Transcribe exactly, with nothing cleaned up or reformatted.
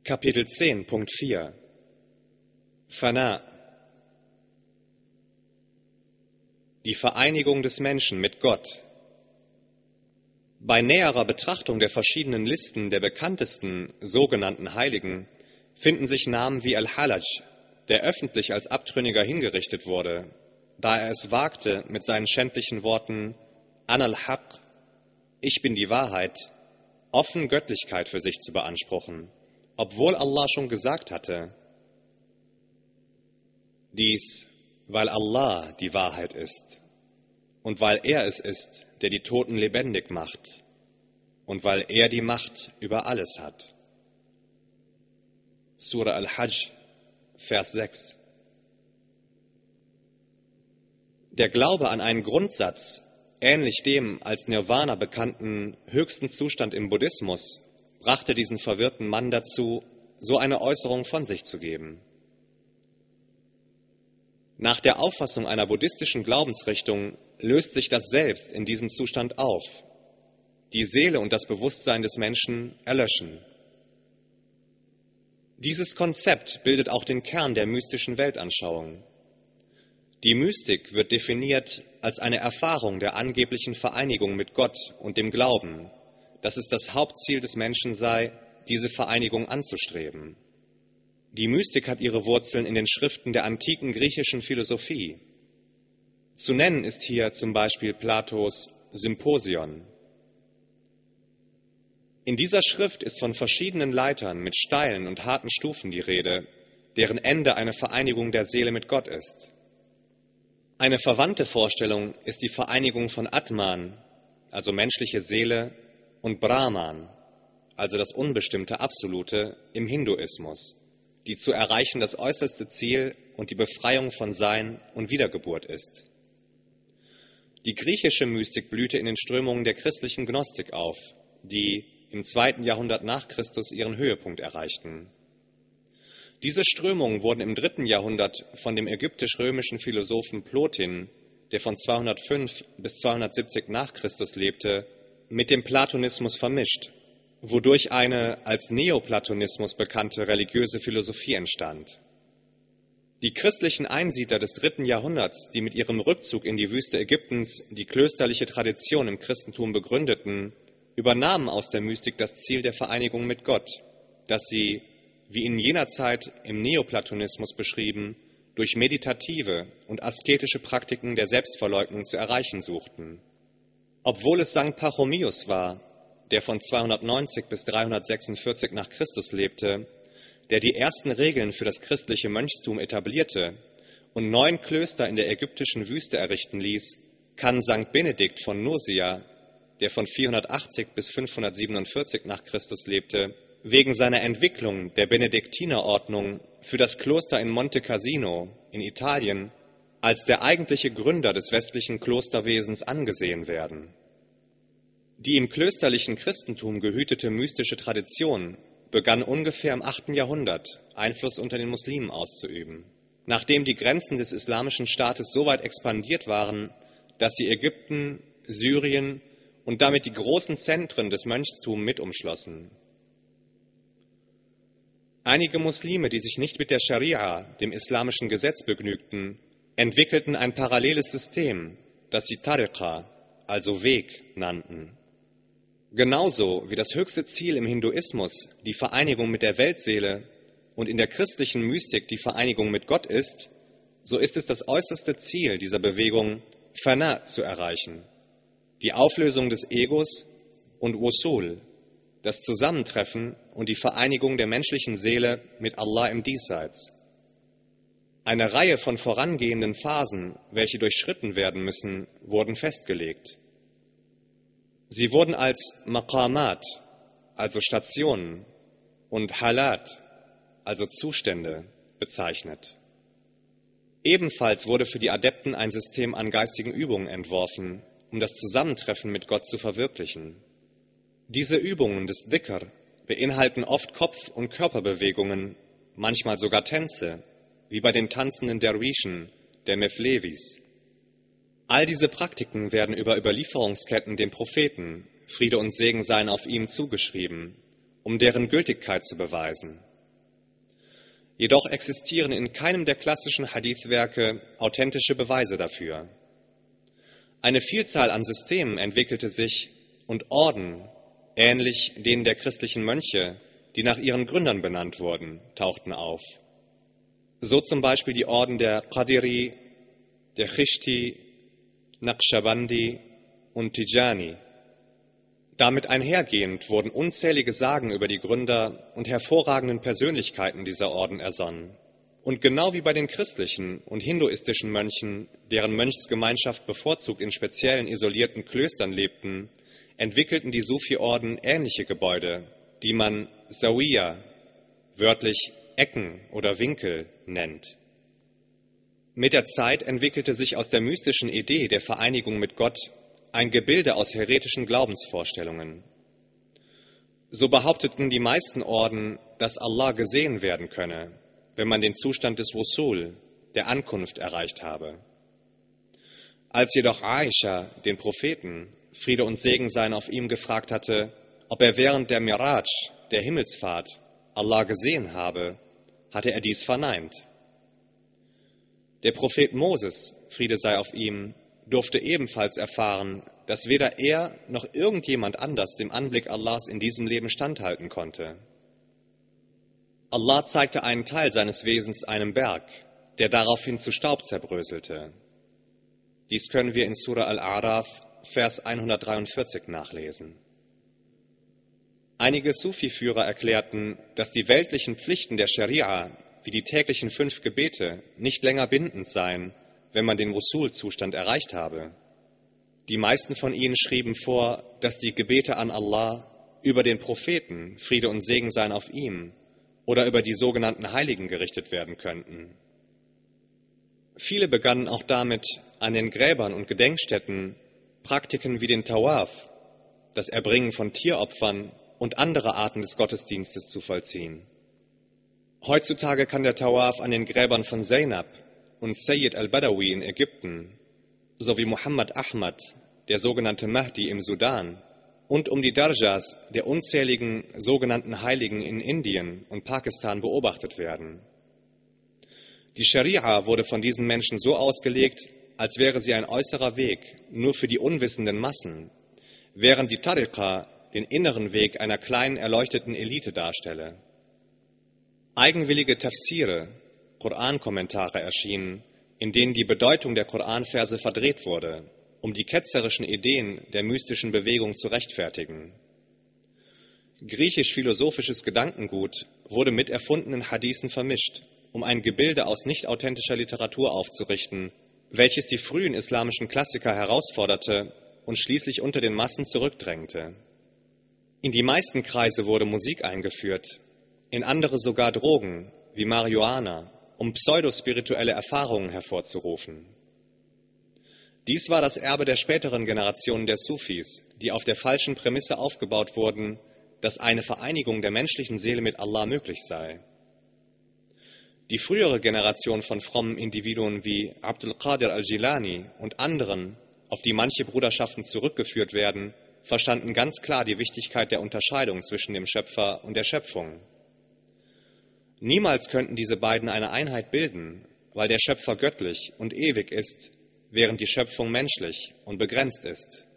Kapitel zehn, Punkt vier. Fana. Die Vereinigung des Menschen mit Gott. Bei näherer Betrachtung der verschiedenen Listen der bekanntesten sogenannten Heiligen finden sich Namen wie Al-Halaj, der öffentlich als Abtrünniger hingerichtet wurde, da er es wagte, mit seinen schändlichen Worten Ana al-Haq, ich bin die Wahrheit, offen Göttlichkeit für sich zu beanspruchen, obwohl Allah schon gesagt hatte, dies, weil Allah die Wahrheit ist und weil er es ist, der die Toten lebendig macht und weil er die Macht über alles hat. Surah Al-Hajj, Vers sechs. Der Glaube an einen Grundsatz, ähnlich dem als Nirvana bekannten höchsten Zustand im Buddhismus, brachte diesen verwirrten Mann dazu, so eine Äußerung von sich zu geben. Nach der Auffassung einer buddhistischen Glaubensrichtung löst sich das Selbst in diesem Zustand auf. Die Seele und das Bewusstsein des Menschen erlöschen. Dieses Konzept bildet auch den Kern der mystischen Weltanschauung. Die Mystik wird definiert als eine Erfahrung der angeblichen Vereinigung mit Gott und dem Glauben, dass es das Hauptziel des Menschen sei, diese Vereinigung anzustreben. Die Mystik hat ihre Wurzeln in den Schriften der antiken griechischen Philosophie. Zu nennen ist hier zum Beispiel Platos Symposion. In dieser Schrift ist von verschiedenen Leitern mit steilen und harten Stufen die Rede, deren Ende eine Vereinigung der Seele mit Gott ist. Eine verwandte Vorstellung ist die Vereinigung von Atman, also menschliche Seele, und Brahman, also das unbestimmte Absolute im Hinduismus, die zu erreichen das äußerste Ziel und die Befreiung von Sein und Wiedergeburt ist. Die griechische Mystik blühte in den Strömungen der christlichen Gnostik auf, die im zweiten Jahrhundert nach Christus ihren Höhepunkt erreichten. Diese Strömungen wurden im dritten Jahrhundert von dem ägyptisch-römischen Philosophen Plotin, der von zweihundertfünf bis zweihundertsiebzig nach Christus lebte, mit dem Platonismus vermischt, wodurch eine als Neoplatonismus bekannte religiöse Philosophie entstand. Die christlichen Einsiedler des dritten Jahrhunderts, die mit ihrem Rückzug in die Wüste Ägyptens die klösterliche Tradition im Christentum begründeten, übernahmen aus der Mystik das Ziel der Vereinigung mit Gott, das sie, wie in jener Zeit im Neoplatonismus beschrieben, durch meditative und asketische Praktiken der Selbstverleugnung zu erreichen suchten. Obwohl es Sankt Pachomius war, der von zweihundertneunzig bis dreihundertsechsundvierzig nach Christus lebte, der die ersten Regeln für das christliche Mönchstum etablierte und neun Klöster in der ägyptischen Wüste errichten ließ, kann Sankt Benedikt von Nursia, der von vierhundertachtzig bis fünfhundertsiebenundvierzig nach Christus lebte, wegen seiner Entwicklung der Benediktinerordnung für das Kloster in Monte Cassino in Italien als der eigentliche Gründer des westlichen Klosterwesens angesehen werden. Die im klösterlichen Christentum gehütete mystische Tradition begann ungefähr im achten Jahrhundert Einfluss unter den Muslimen auszuüben, nachdem die Grenzen des islamischen Staates so weit expandiert waren, dass sie Ägypten, Syrien und damit die großen Zentren des Mönchstums mit umschlossen. Einige Muslime, die sich nicht mit der Scharia, dem islamischen Gesetz, begnügten, entwickelten ein paralleles System, das sie Tariqa, also Weg, nannten. Genauso wie das höchste Ziel im Hinduismus die Vereinigung mit der Weltseele und in der christlichen Mystik die Vereinigung mit Gott ist, so ist es das äußerste Ziel dieser Bewegung, Fana zu erreichen, die Auflösung des Egos und Wusul, das Zusammentreffen und die Vereinigung der menschlichen Seele mit Allah im Diesseits. Eine Reihe von vorangehenden Phasen, welche durchschritten werden müssen, wurden festgelegt. Sie wurden als Maqamat, also Stationen, und Halat, also Zustände, bezeichnet. Ebenfalls wurde für die Adepten ein System an geistigen Übungen entworfen, um das Zusammentreffen mit Gott zu verwirklichen. Diese Übungen des Dhikr beinhalten oft Kopf- und Körperbewegungen, manchmal sogar Tänze, wie bei den tanzenden Derwischen, der Mevlevis. All diese Praktiken werden über Überlieferungsketten dem Propheten, Friede und Segen seien auf ihm, zugeschrieben, um deren Gültigkeit zu beweisen. Jedoch existieren in keinem der klassischen Hadith-Werke authentische Beweise dafür. Eine Vielzahl an Systemen entwickelte sich und Orden, ähnlich denen der christlichen Mönche, die nach ihren Gründern benannt wurden, tauchten auf. So zum Beispiel die Orden der Qadiri, der Chishti, Naqshbandi und Tijani. Damit einhergehend wurden unzählige Sagen über die Gründer und hervorragenden Persönlichkeiten dieser Orden ersonnen. Und genau wie bei den christlichen und hinduistischen Mönchen, deren Mönchsgemeinschaft bevorzugt in speziellen isolierten Klöstern lebten, entwickelten die Sufi-Orden ähnliche Gebäude, die man Zawiya, wörtlich Ecken oder Winkel, nennt. Mit der Zeit entwickelte sich aus der mystischen Idee der Vereinigung mit Gott ein Gebilde aus heretischen Glaubensvorstellungen. So behaupteten die meisten Orden, dass Allah gesehen werden könne, wenn man den Zustand des Wusul, der Ankunft, erreicht habe. Als jedoch Aisha den Propheten, Friede und Segen seien auf ihm, gefragt hatte, ob er während der Miraj, der Himmelsfahrt, Allah gesehen habe, hatte er dies verneint. Der Prophet Moses, Friede sei auf ihm, durfte ebenfalls erfahren, dass weder er noch irgendjemand anders dem Anblick Allahs in diesem Leben standhalten konnte. Allah zeigte einen Teil seines Wesens einem Berg, der daraufhin zu Staub zerbröselte. Dies können wir in Surah Al-A'raf, Vers hundertdreiundvierzig nachlesen. Einige Sufi-Führer erklärten, dass die weltlichen Pflichten der Scharia, wie die täglichen fünf Gebete, nicht länger bindend seien, wenn man den Wusul-Zustand erreicht habe. Die meisten von ihnen schrieben vor, dass die Gebete an Allah über den Propheten, Friede und Segen seien auf ihm, oder über die sogenannten Heiligen gerichtet werden könnten. Viele begannen auch damit, an den Gräbern und Gedenkstätten Praktiken wie den Tawaf, das Erbringen von Tieropfern und andere Arten des Gottesdienstes zu vollziehen. Heutzutage kann der Tawaf an den Gräbern von Zainab und Sayyid al-Badawi in Ägypten sowie Muhammad Ahmad, der sogenannte Mahdi im Sudan, und um die Darjas der unzähligen sogenannten Heiligen in Indien und Pakistan beobachtet werden. Die Scharia wurde von diesen Menschen so ausgelegt, als wäre sie ein äußerer Weg nur für die unwissenden Massen, während die Tariqa den inneren Weg einer kleinen erleuchteten Elite darstelle. Eigenwillige Tafsire, Korankommentare erschienen, in denen die Bedeutung der Koranverse verdreht wurde, um die ketzerischen Ideen der mystischen Bewegung zu rechtfertigen. Griechisch-philosophisches Gedankengut wurde mit erfundenen Hadithen vermischt, um ein Gebilde aus nicht authentischer Literatur aufzurichten, welches die frühen islamischen Klassiker herausforderte und schließlich unter den Massen zurückdrängte. In die meisten Kreise wurde Musik eingeführt, in andere sogar Drogen wie Marihuana, um pseudospirituelle Erfahrungen hervorzurufen. Dies war das Erbe der späteren Generationen der Sufis, die auf der falschen Prämisse aufgebaut wurden, dass eine Vereinigung der menschlichen Seele mit Allah möglich sei. Die frühere Generation von frommen Individuen wie Abdul Qadir al-Jilani und anderen, auf die manche Bruderschaften zurückgeführt werden, verstanden ganz klar die Wichtigkeit der Unterscheidung zwischen dem Schöpfer und der Schöpfung. Niemals könnten diese beiden eine Einheit bilden, weil der Schöpfer göttlich und ewig ist, während die Schöpfung menschlich und begrenzt ist.